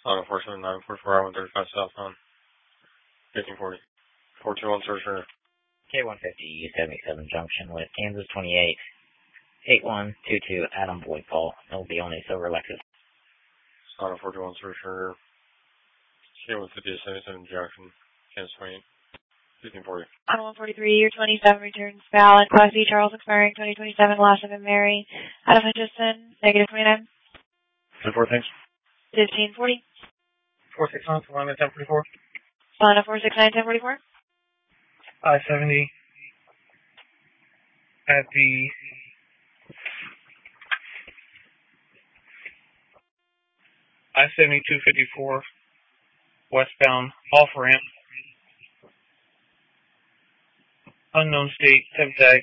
On 479, 44 I-135 southbound. 1540. 421 searcher. K-150 77 junction with Kansas 28. 8122 Adam Boyd Paul. It'll be only Silver Lexus. On 421 searcher. K-150 77 junction. Kansas 28. 1540. On 143, year 27, returns valid. Class B, Charles expiring 2027, last of Mary. Out of Hutchison, negative 29. 10-4, thanks. 1540. 469, Solana 1044. Solana 469, 1044. I-70 at the I-70 254 westbound off ramp. Unknown state, temp tag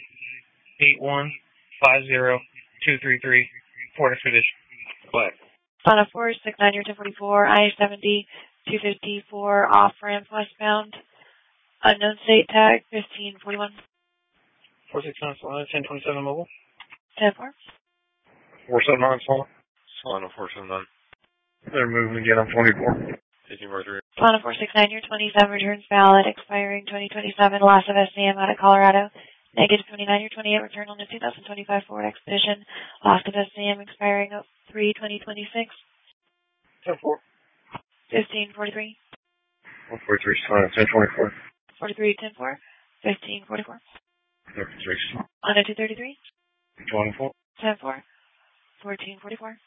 8150233. Port expedition. Black. Solana 469, year 1044. I-70 254 off ramp westbound. Unknown state tag 1541. 469 Solana 1027 mobile. 10-4. 479, Solana. Solana 479. They're moving again on 24. 1843. Solana 469, year 27, returns valid, expiring 2027, loss of SCM out of Colorado. Negative 29, year 28, return on the 2025 Ford Expedition. Loss of SCM expiring 3/2026. 10-4. 1543. 143, Solana 1024. 43, 10-4. 1544. 33. On a 233. 24. 10-4. 1444.